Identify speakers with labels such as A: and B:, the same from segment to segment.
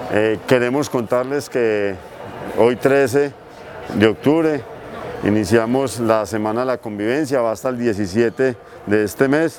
A: Queremos contarles que hoy 13 de octubre iniciamos la Semana de la Convivencia, va hasta el 17 de este mes.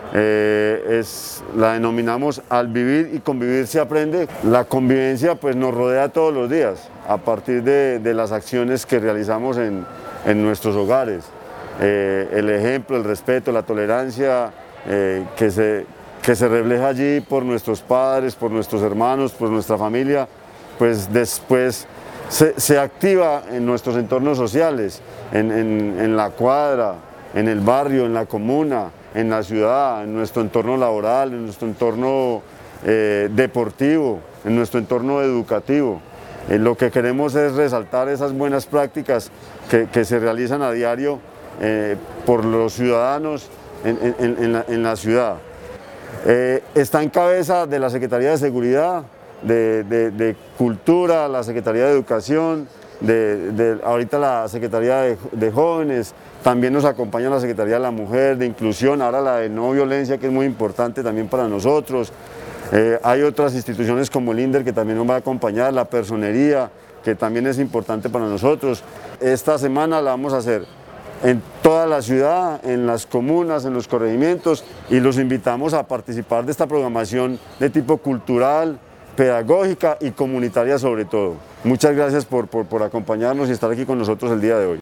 A: La denominamos Al vivir y convivir se aprende. La convivencia pues nos rodea todos los días a partir de las acciones que realizamos en nuestros hogares. El ejemplo, el respeto, la tolerancia que se refleja allí por nuestros padres, por nuestros hermanos, por nuestra familia, pues después se activa en nuestros entornos sociales, en la cuadra, en el barrio, en la comuna, en la ciudad, en nuestro entorno laboral, en nuestro entorno deportivo, en nuestro entorno educativo. Lo que queremos es resaltar esas buenas prácticas que se realizan a diario por los ciudadanos en la ciudad. Está en cabeza de la Secretaría de Seguridad, de Cultura, la Secretaría de Educación, ahorita la Secretaría de Jóvenes, también nos acompaña la Secretaría de la Mujer, de Inclusión, ahora la de No Violencia, que es muy importante también para nosotros. Hay otras instituciones como el INDER que también nos va a acompañar, la Personería, que también es importante para nosotros. Esta semana la vamos a hacer en toda la ciudad, en las comunas, en los corregimientos, y los invitamos a participar de esta programación de tipo cultural, pedagógica y comunitaria sobre todo. Muchas gracias por acompañarnos y estar aquí con nosotros el día de hoy.